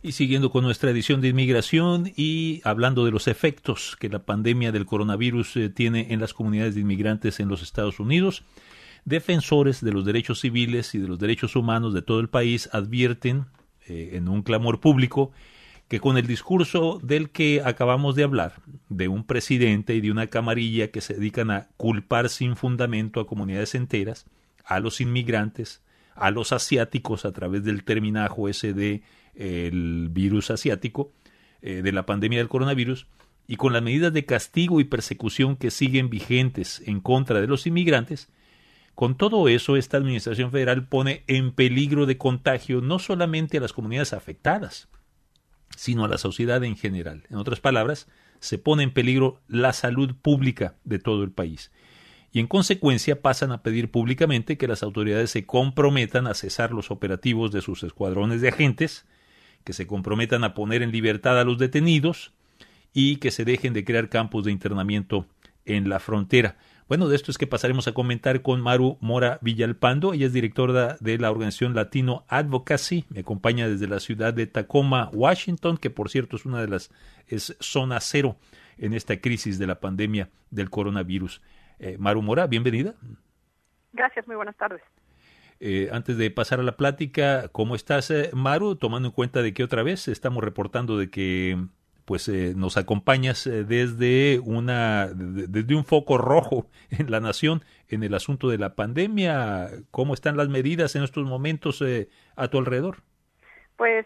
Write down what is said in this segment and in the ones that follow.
Y siguiendo con nuestra edición de inmigración y hablando de los efectos que la pandemia del coronavirus tiene en las comunidades de inmigrantes en los Estados Unidos, defensores de los derechos civiles y de los derechos humanos de todo el país advierten en un clamor público que con el discurso del que acabamos de hablar, de un presidente y de una camarilla que se dedican a culpar sin fundamento a comunidades enteras, a los inmigrantes, a los asiáticos a través del terminajo ese de el virus asiático, de la pandemia del coronavirus, y con las medidas de castigo y persecución que siguen vigentes en contra de los inmigrantes, con todo eso esta administración federal pone en peligro de contagio no solamente a las comunidades afectadas, sino a la sociedad en general. En otras palabras, se pone en peligro la salud pública de todo el país. Y en consecuencia pasan a pedir públicamente que las autoridades se comprometan a cesar los operativos de sus escuadrones de agentes, que se comprometan a poner en libertad a los detenidos y que se dejen de crear campos de internamiento en la frontera. Bueno, de esto es que pasaremos a comentar con Maru Mora Villalpando. Ella es directora de la organización Latino Advocacy. Me acompaña desde la ciudad de Tacoma, Washington, que por cierto es una de las es zona cero en esta crisis de la pandemia del coronavirus. Maru Mora, bienvenida. Gracias, muy buenas tardes. Antes de pasar a la plática, ¿cómo estás, Maru? Tomando en cuenta de que otra vez estamos reportando de que nos acompañas desde un foco rojo en la nación en el asunto de la pandemia. ¿Cómo están las medidas en estos momentos a tu alrededor? Pues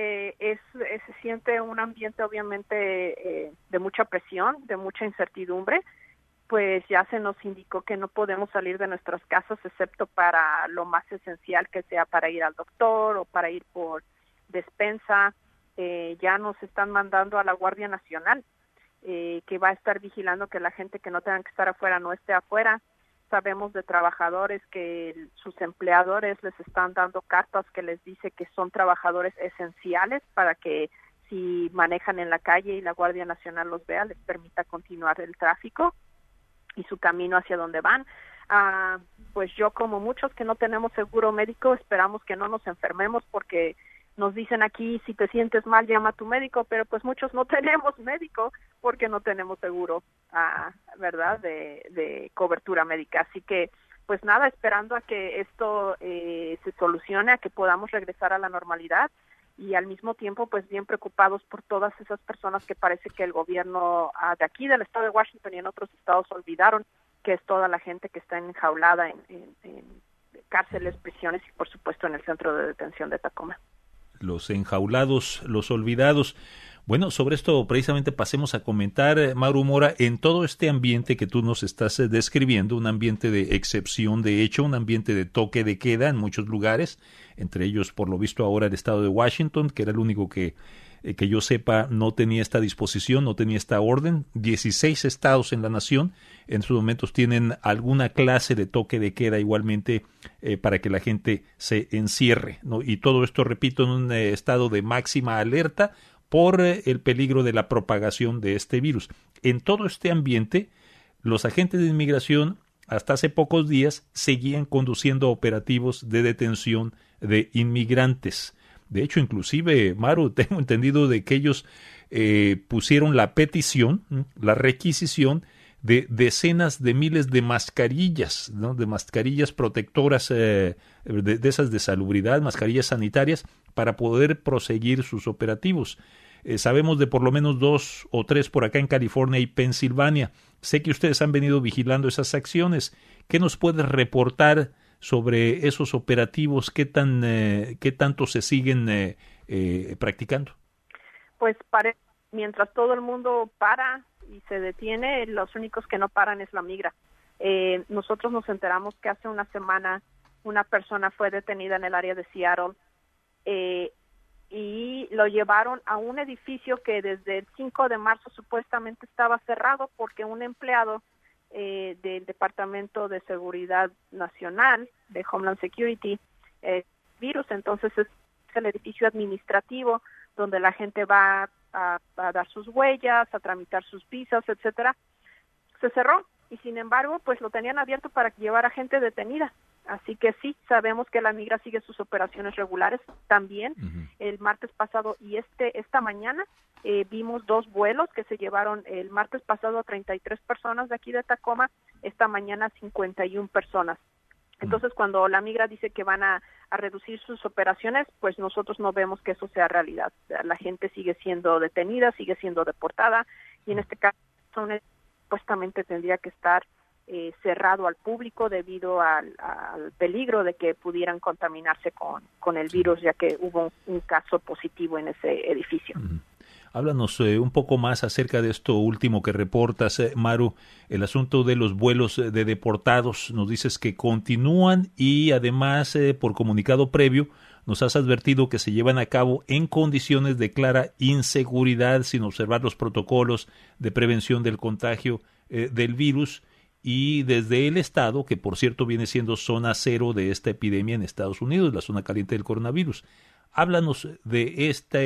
se siente un ambiente obviamente de mucha presión, de mucha incertidumbre. Pues ya se nos indicó que no podemos salir de nuestras casas excepto para lo más esencial, que sea para ir al doctor o para ir por despensa. Ya nos están mandando a la Guardia Nacional, que va a estar vigilando que la gente que no tenga que estar afuera no esté afuera. Sabemos de trabajadores que sus empleadores les están dando cartas que les dice que son trabajadores esenciales para que si manejan en la calle y la Guardia Nacional los vea, les permita continuar el tráfico y su camino hacia donde van. Pues yo, como muchos que no tenemos seguro médico, esperamos que no nos enfermemos porque nos dicen aquí, si te sientes mal, llama a tu médico, pero pues muchos no tenemos médico porque no tenemos seguro, ¿verdad?, de cobertura médica. Así que, pues nada, esperando a que esto se solucione, a que podamos regresar a la normalidad y al mismo tiempo, pues bien preocupados por todas esas personas que parece que el gobierno de aquí, del estado de Washington y en otros estados olvidaron, que es toda la gente que está enjaulada en cárceles, prisiones y por supuesto en el centro de detención de Tacoma. Los enjaulados, los olvidados. Bueno, sobre esto precisamente pasemos a comentar, Maru Mora, en todo este ambiente que tú nos estás describiendo, un ambiente de excepción, de hecho, un ambiente de toque de queda en muchos lugares, entre ellos, por lo visto ahora, el estado de Washington, que era el único que yo sepa no tenía esta disposición, no tenía esta orden. 16 estados en la nación en estos momentos tienen alguna clase de toque de queda igualmente para que la gente se encierre, ¿no? Y todo esto, repito, en un estado de máxima alerta por el peligro de la propagación de este virus. En todo este ambiente, los agentes de inmigración hasta hace pocos días seguían conduciendo operativos de detención de inmigrantes. De hecho, inclusive, Maru, tengo entendido de que ellos pusieron la petición, la requisición de decenas de miles de mascarillas, ¿no?, de mascarillas protectoras de esas de salubridad, mascarillas sanitarias, para poder proseguir sus operativos. Sabemos de por lo menos 2 o 3 por acá en California y Pensilvania. Sé que ustedes han venido vigilando esas acciones. ¿Qué nos puedes reportar sobre esos operativos? ¿Qué tanto se siguen practicando? Pues mientras todo el mundo para y se detiene, los únicos que no paran es la migra. Nosotros nos enteramos que hace una semana una persona fue detenida en el área de Seattle y lo llevaron a un edificio que desde el 5 de marzo supuestamente estaba cerrado porque un empleado del Departamento de Seguridad Nacional, de Homeland Security, virus. Entonces es el edificio administrativo donde la gente va a dar sus huellas, a tramitar sus visas, etcétera. Se cerró y sin embargo pues lo tenían abierto para llevar a gente detenida. Así que sí, sabemos que la migra sigue sus operaciones regulares también. El martes pasado y esta mañana vimos 2 vuelos que se llevaron el martes pasado a 33 personas de aquí de Tacoma, esta mañana 51 personas. Entonces, cuando la migra dice que van a reducir sus operaciones, pues nosotros no vemos que eso sea realidad. La gente sigue siendo detenida, sigue siendo deportada, y en este caso supuestamente tendría que estar cerrado al público debido al peligro de que pudieran contaminarse con el virus, ya que hubo un caso positivo en ese edificio. Háblanos un poco más acerca de esto último que reportas, Maru, el asunto de los vuelos de deportados. Nos dices que continúan y además, por comunicado previo, nos has advertido que se llevan a cabo en condiciones de clara inseguridad, sin observar los protocolos de prevención del contagio del virus, y desde el estado, que por cierto viene siendo zona cero de esta epidemia en Estados Unidos, la zona caliente del coronavirus. Háblanos de esta,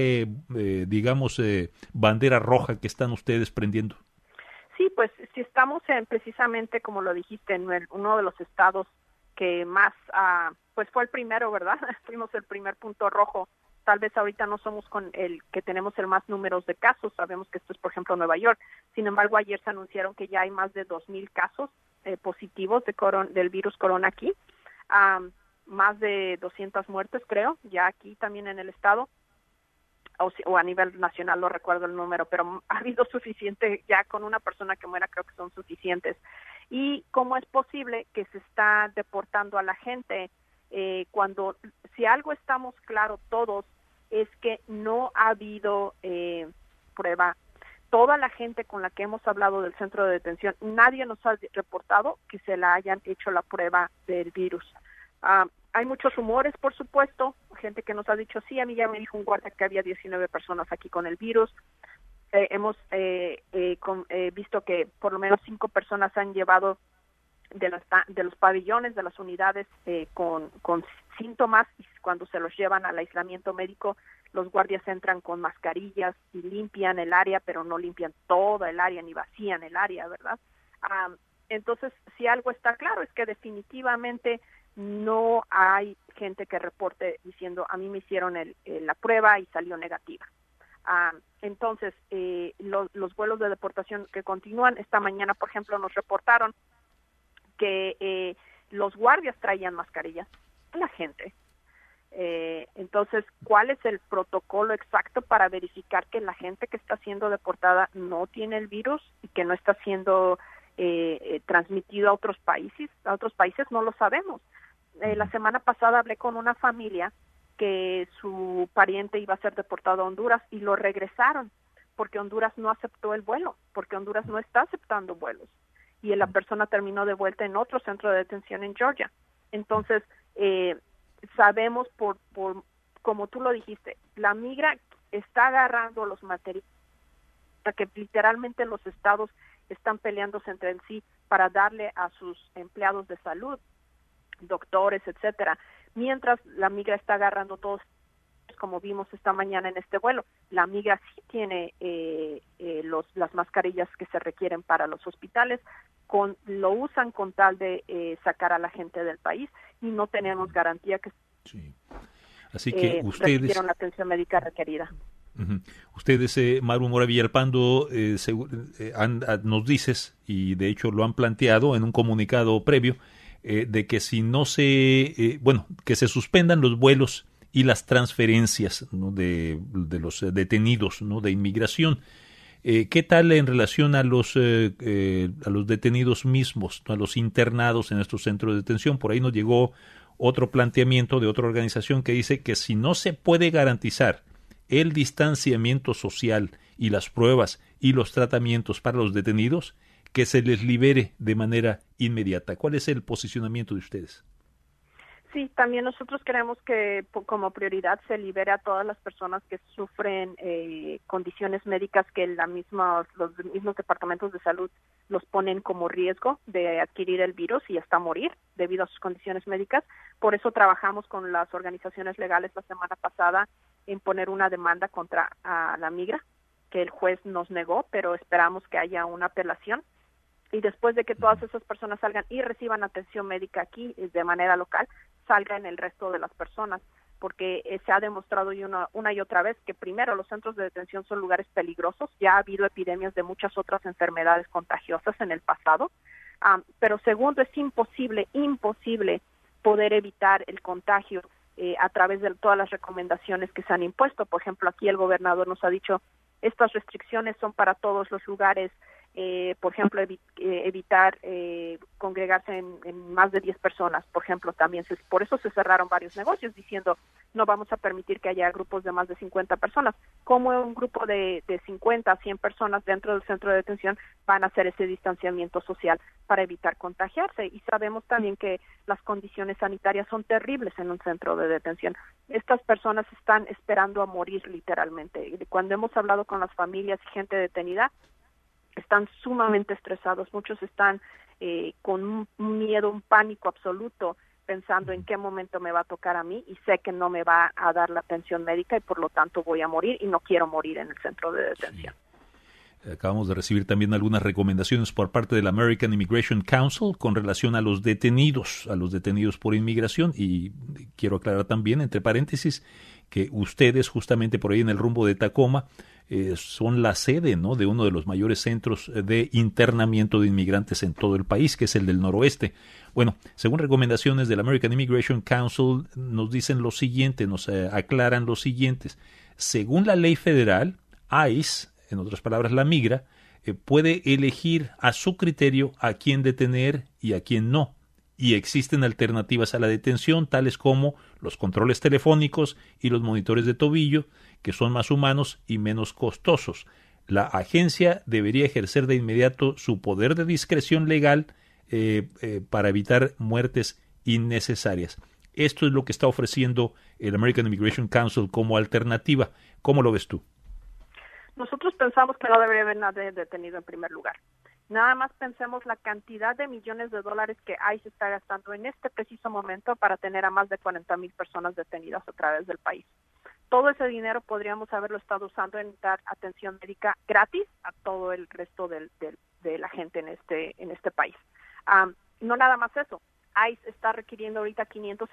bandera roja que están ustedes prendiendo. Sí, pues si estamos precisamente, como lo dijiste, en uno de los estados que más, pues fue el primero, ¿verdad? Fuimos el primer punto rojo. Tal vez ahorita no somos con el que tenemos el más números de casos. Sabemos que esto es, por ejemplo, Nueva York. Sin embargo, ayer se anunciaron que ya hay más de 2,000 casos positivos del virus corona aquí. Más de 200 muertes, creo, ya aquí también en el estado, o a nivel nacional, no recuerdo el número, pero ha habido suficiente, ya con una persona que muera creo que son suficientes. ¿Y cómo es posible que se está deportando a la gente cuando, si algo estamos claros todos, es que no ha habido prueba? Toda la gente con la que hemos hablado del centro de detención, nadie nos ha reportado que se la hayan hecho la prueba del virus. Hay muchos rumores, por supuesto, gente que nos ha dicho, sí, a mí ya me dijo un guardia que había 19 personas aquí con el virus. Hemos visto que por lo menos 5 personas han llevado de los pabellones, de las unidades con síntomas, y cuando se los llevan al aislamiento médico, los guardias entran con mascarillas y limpian el área, pero no limpian toda el área ni vacían el área, ¿verdad? Entonces, si algo está claro es que definitivamente no hay gente que reporte diciendo, a mí me hicieron la prueba y salió negativa. Entonces, los vuelos de deportación que continúan, esta mañana, por ejemplo, nos reportaron que los guardias traían mascarillas a la gente. Entonces, ¿cuál es el protocolo exacto para verificar que la gente que está siendo deportada no tiene el virus y que no está siendo transmitido a otros países? No lo sabemos. La semana pasada hablé con una familia que su pariente iba a ser deportado a Honduras y lo regresaron porque Honduras no aceptó el vuelo, porque Honduras no está aceptando vuelos, y la persona terminó de vuelta en otro centro de detención en Georgia. Entonces, sabemos como tú lo dijiste, la migra está agarrando los materiales, que literalmente los estados están peleándose entre sí para darle a sus empleados de salud, doctores, etcétera, mientras la migra está agarrando todos, como vimos esta mañana en este vuelo. La migra sí tiene las mascarillas que se requieren para los hospitales, lo usan con tal de sacar a la gente del país, y no tenemos garantía que sí. Así que ustedes recibieron la atención médica requerida. Ustedes, Maru Mora Villalpando, nos dices, y de hecho lo han planteado en un comunicado previo, de que si no que se suspendan los vuelos y las transferencias, ¿no?, de los detenidos, ¿no?, de inmigración. ¿Qué tal en relación a los detenidos mismos, ¿no?, a los internados en estos centros de detención? Por ahí nos llegó otro planteamiento de otra organización que dice que si no se puede garantizar el distanciamiento social y las pruebas y los tratamientos para los detenidos, que se les libere de manera inmediata. ¿Cuál es el posicionamiento de ustedes? Sí, también nosotros queremos que como prioridad se libere a todas las personas que sufren condiciones médicas que los mismos departamentos de salud los ponen como riesgo de adquirir el virus y hasta morir debido a sus condiciones médicas. Por eso trabajamos con las organizaciones legales la semana pasada en poner una demanda contra la migra, que el juez nos negó, pero esperamos que haya una apelación. y después de que todas esas personas salgan y reciban atención médica aquí de manera local, salgan el resto de las personas, porque se ha demostrado una y otra vez que primero los centros de detención son lugares peligrosos, ya ha habido epidemias de muchas otras enfermedades contagiosas en el pasado, pero segundo, es imposible poder evitar el contagio a través de todas las recomendaciones que se han impuesto. Por ejemplo, aquí el gobernador nos ha dicho, estas restricciones son para todos los lugares, por ejemplo, evitar congregarse en más de 10 personas, por ejemplo, también por eso se cerraron varios negocios diciendo no vamos a permitir que haya grupos de más de 50 personas. ¿Cómo un grupo de 50 a 100 personas dentro del centro de detención van a hacer ese distanciamiento social para evitar contagiarse? Y sabemos también que las condiciones sanitarias son terribles en un centro de detención. Estas personas están esperando a morir literalmente. Cuando hemos hablado con las familias y gente detenida, están sumamente estresados, muchos están con un miedo, un pánico absoluto, pensando en qué momento me va a tocar a mí y sé que no me va a dar la atención médica y por lo tanto voy a morir y no quiero morir en el centro de detención. Sí. Acabamos de recibir también algunas recomendaciones por parte del American Immigration Council con relación a los detenidos por inmigración, y quiero aclarar también, entre paréntesis, que ustedes justamente por ahí en el rumbo de Tacoma son la sede, ¿no?, de uno de los mayores centros de internamiento de inmigrantes en todo el país, que es el del noroeste. Bueno, según recomendaciones del American Immigration Council, nos dicen lo siguiente, nos aclaran lo siguientes. Según la ley federal, ICE, en otras palabras la migra, puede elegir a su criterio a quién detener y a quién no. Y existen alternativas a la detención, tales como los controles telefónicos y los monitores de tobillo, que son más humanos y menos costosos. La agencia debería ejercer de inmediato su poder de discreción legal para evitar muertes innecesarias. Esto es lo que está ofreciendo el American Immigration Council como alternativa. ¿Cómo lo ves tú? Nosotros pensamos que no debería haber nadie detenido en primer lugar. Nada más pensemos la cantidad de millones de dólares que ICE está gastando en este preciso momento para tener a más de 40,000 personas detenidas a través del país. Todo ese dinero podríamos haberlo estado usando en dar atención médica gratis a todo el resto de la gente en este país. No nada más eso. ICE está requiriendo ahorita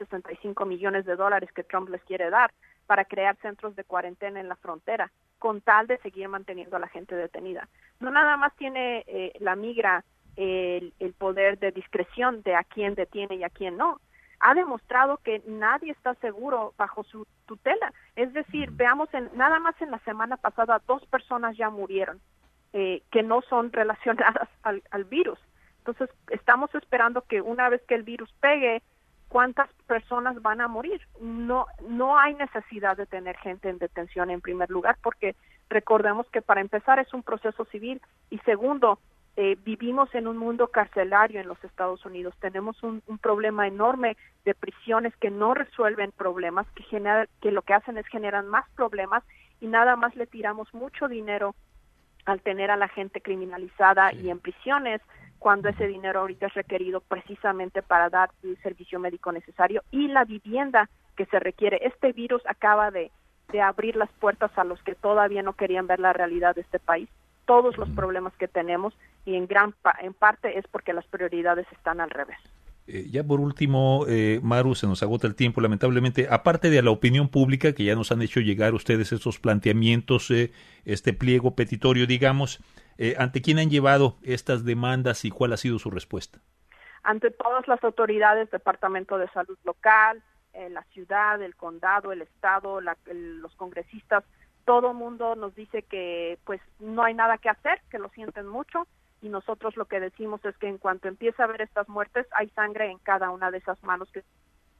565 millones de dólares que Trump les quiere dar para crear centros de cuarentena en la frontera, con tal de seguir manteniendo a la gente detenida. No nada más tiene la migra el poder de discreción de a quién detiene y a quién no. Ha demostrado que nadie está seguro bajo su tutela. Es decir, veamos, nada más en la semana pasada 2 personas ya murieron que no son relacionadas al virus. Entonces, estamos esperando que una vez que el virus pegue, ¿cuántas personas van a morir? No hay necesidad de tener gente en detención en primer lugar, porque recordemos que para empezar es un proceso civil y segundo, vivimos en un mundo carcelario en los Estados Unidos. Tenemos un problema enorme de prisiones que no resuelven problemas, que lo que hacen es generan más problemas y nada más le tiramos mucho dinero al tener a la gente criminalizada y en prisiones, cuando ese dinero ahorita es requerido precisamente para dar el servicio médico necesario y la vivienda que se requiere. Este virus acaba de abrir las puertas a los que todavía no querían ver la realidad de este país. Todos los problemas que tenemos y en parte es porque las prioridades están al revés. Ya por último, Maru, se nos agota el tiempo, lamentablemente. Aparte de la opinión pública, que ya nos han hecho llegar ustedes estos planteamientos, este pliego petitorio, digamos, ¿ante quién han llevado estas demandas y cuál ha sido su respuesta? Ante todas las autoridades, Departamento de Salud local, la ciudad, el condado, el estado, los congresistas. Todo mundo nos dice que pues no hay nada que hacer, que lo sienten mucho, y nosotros lo que decimos es que en cuanto empiece a haber estas muertes, hay sangre en cada una de esas manos, que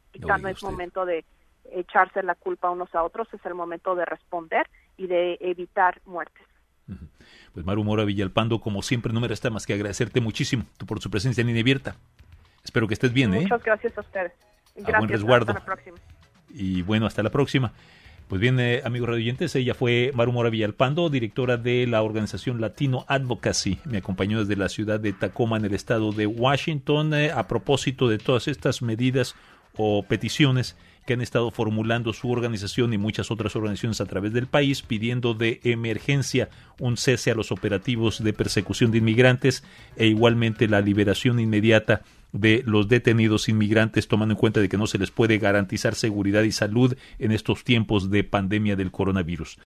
no es momento de echarse la culpa unos a otros, es el momento de responder y de evitar muertes. Pues Maru Mora Villalpando, como siempre, no me resta más que agradecerte muchísimo por su presencia en Línea Abierta. Espero que estés bien. Muchas gracias a ustedes. Gracias, buen resguardo. Hasta la próxima. Y bueno, hasta la próxima. Pues bien, amigos radioyentes, ella fue Maru Mora Villalpando, directora de la organización Latino Advocacy. Me acompañó desde la ciudad de Tacoma, en el estado de Washington, a propósito de todas estas medidas o peticiones que han estado formulando su organización y muchas otras organizaciones a través del país, pidiendo de emergencia un cese a los operativos de persecución de inmigrantes e igualmente la liberación inmediata de los detenidos inmigrantes, tomando en cuenta de que no se les puede garantizar seguridad y salud en estos tiempos de pandemia del coronavirus.